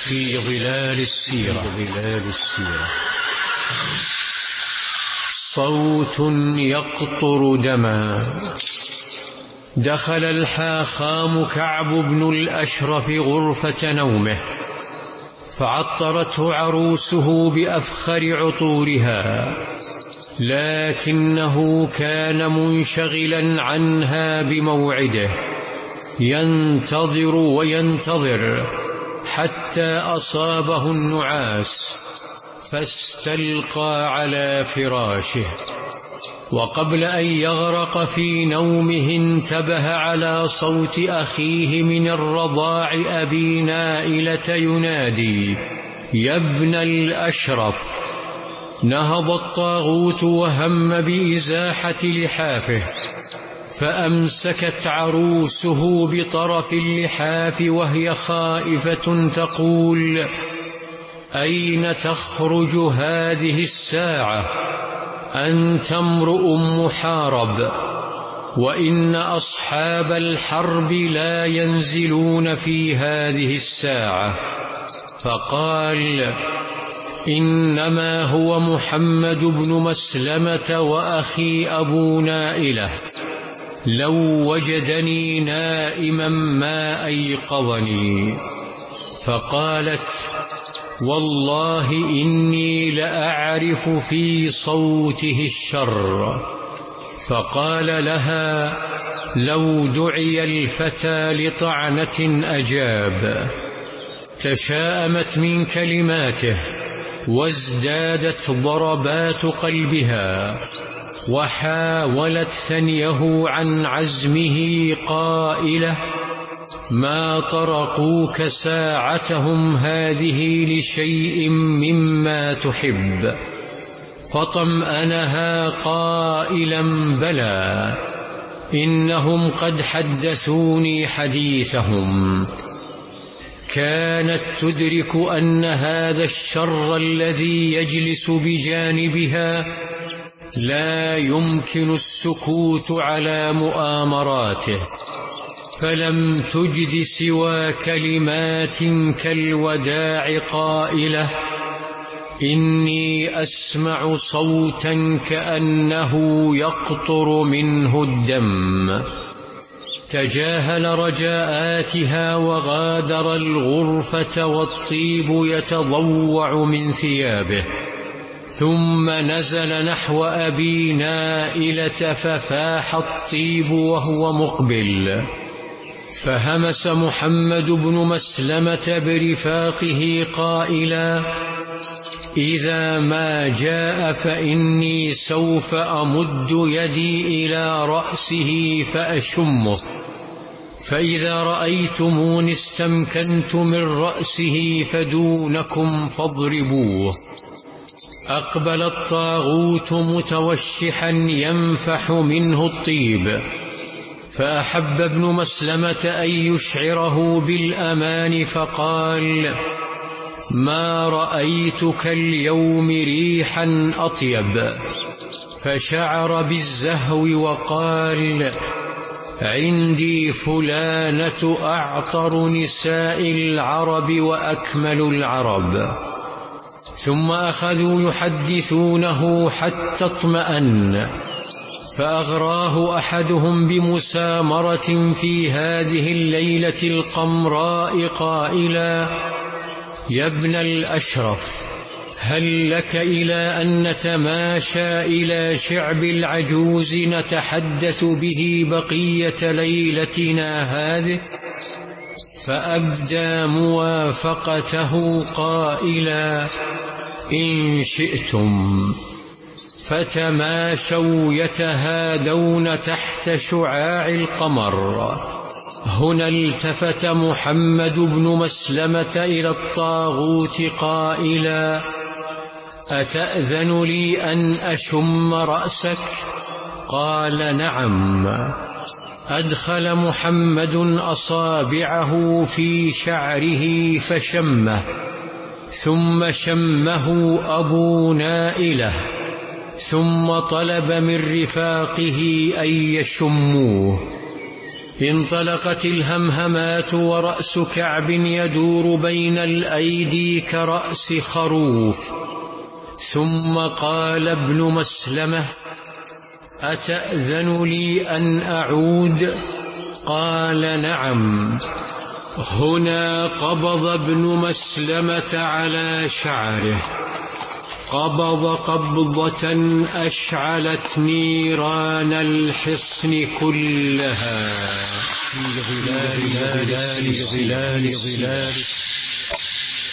في ظلال السيرة. صوت يقطر دما. دخل الحاخام كعب بن الأشرف غرفة نومه، فعطرته عروسه بأفخر عطورها، لكنه كان منشغلا عنها بموعده، ينتظر وينتظر حتى أصابه النعاس فاستلقى على فراشه، وقبل أن يغرق في نومه انتبه على صوت أخيه من الرضاع أبي نائلة ينادي: يا ابن الأشرف. نهض الطاغوت وهم بإزاحة لحافه، فأمسكت عروسه بطرف اللحاف وهي خائفة تقول: أين تخرج هذه الساعة؟ أنت امرؤ محارب، وإن أصحاب الحرب لا ينزلون في هذه الساعة. فقال: إنما هو محمد بن مسلمة وأخي أبو نائلة، لو وجدني نائما ما أيقظني. فقالت: والله إني لأعرف في صوته الشر. فقال لها: لو دعي الفتى لطعنة أجاب. تشاءمت من كلماته وازدادت ضربات قلبها، وحاولت ثنيه عن عزمه قائلة: ما طرقوك ساعتهم هذه لشيء مما تحب؟ فطمأنها قائلا: بلى، إنهم قد حدثوني حديثهم. كانت تدرك أن هذا الشر الذي يجلس بجانبها لا يمكن السكوت على مؤامراته، فلم تجد سوى كلمات كالوداع قائلة: إني أسمع صوتا كأنه يقطر منه الدم. تجاهل رجاءاتها وغادر الغرفة والطيب يتضوع من ثيابه، ثم نزل نحو أبي نائلة ففاح الطيب وهو مقبل. فهمس محمد بن مسلمة برفاقه قائلا: إذا ما جاء فإني سوف أمد يدي إلى رأسه فأشمه، فإذا رأيتموني استمكنت من رأسه فدونكم فاضربوه. أقبل الطاغوت متوشحا ينفح منه الطيب، فأحب ابن مسلمة أن يشعره بالأمان، فقال: ما رأيتك اليوم ريحا أطيب. فشعر بالزهو وقال: عندي فلانة أعطر نساء العرب وأكمل العرب. ثم أخذوا يحدثونه حتى اطمأن، فأغراه أحدهم بمسامرة في هذه الليلة القمراء قائلا: يا ابن الأشرف، هل لك إلى أن نتماشى إلى شعب العجوز نتحدث به بقية ليلتنا هذه؟ فأبدى موافقته قائلا: إن شئتم. فتماشوا يتهادون تحت شعاع القمر. هنا التفت محمد بن مسلمة إلى الطاغوت قائلا: أتأذن لي أن أشم رأسك؟ قال: نعم. أدخل محمد أصابعه في شعره فشمه، ثم شمه أبو نائلة، ثم طلب من رفاقه أن يشموه، انطلقت الهمهمات ورأس كعب يدور بين الأيدي كرأس خروف. ثم قال ابن مسلمة: أتأذن لي أن أعود؟ قال: نعم. هنا قبض ابن مسلمة على شعره، قبض قبضة أشعلت نيران الحصن كلها. في ظلال